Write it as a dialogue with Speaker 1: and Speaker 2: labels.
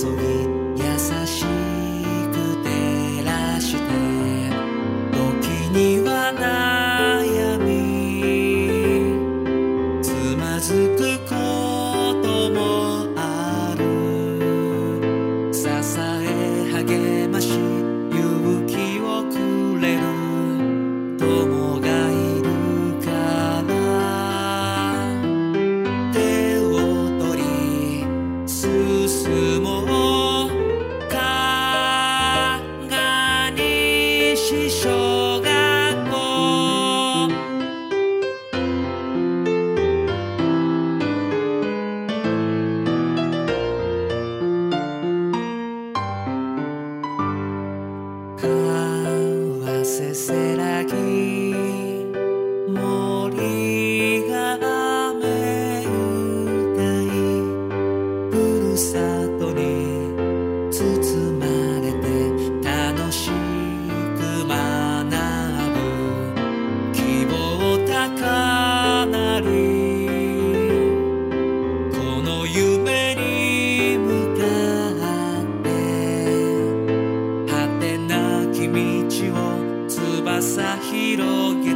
Speaker 1: ぎ優しく照らして時には悩みつまずくこともある支え励まし勇気をくれる友がいるから手を取り進もうかがにし小学校合わせせらぎ森が雨歌いふるさとに包まれて楽しく学ぶ希望高鳴りこの夢に向かって果てなき道を翼広げ